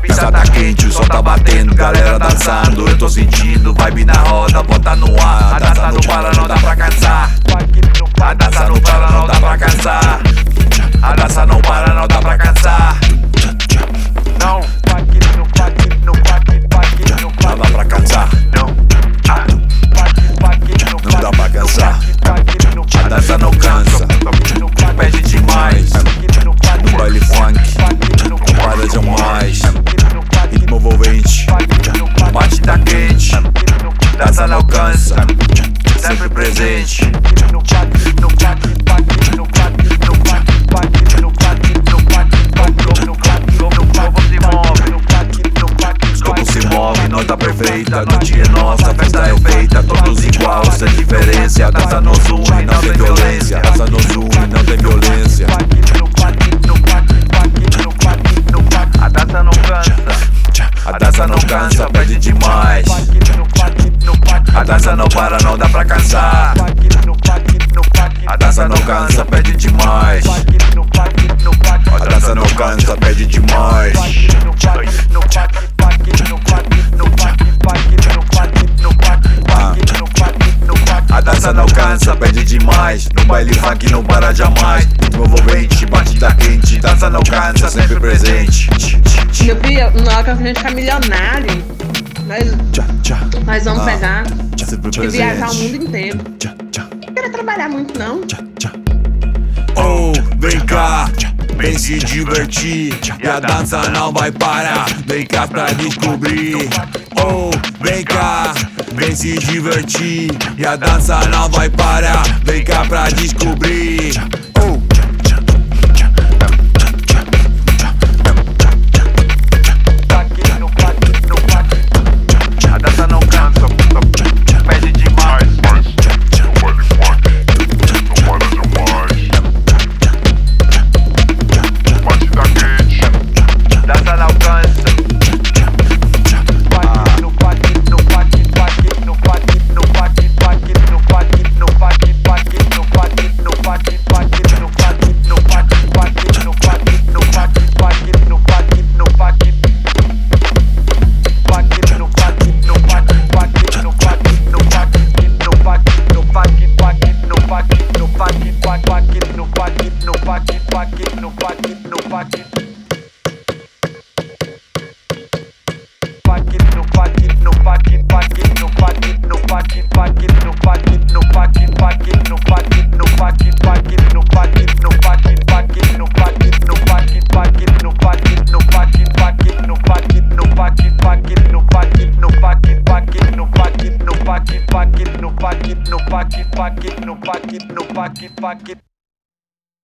pista tá quente, o sol tá batendo, galera dançando, eu tô sentindo, vibe na roda, bota no ar. A dança não para, não dá pra cansar. A dança não para, não dá pra cansar. A dança não para, não dá pra cansar. Não, não dá pra cansar. Não dá pra cansar. A dança não cansa, pede demais. No baile funk, não para jamais. Ritmo envolvente, batida quente. Dança não cansa, sempre presente. Nota perfeita, noite é nossa, a festa é feita, todos igual, sem diferença. A dança nos une, não tem violência. A dança nos une, não tem violência. A dança não cansa, a dança não cansa, pede demais. A dança não para, não dá pra cansar. A dança não cansa, pede demais. A dança não cansa, pede demais. A dança não cansa, pede demais. No baile funk não para jamais. Ritmo envolvente, batida quente. Dança não cansa, sempre presente. Meu filho, na hora que a gente ficar milionário, nós vamos pegar e viajar o mundo inteiro. Não quero trabalhar muito não. Oh, vem cá, vem se divertir. E a dança não vai parar. Vem cá pra descobrir. Oh, vem cá, vem se divertir. E a dança não vai parar. Vem cá pra descobrir. Oh. A dança não cansa, pede demais. Dança não cansa. No pocket.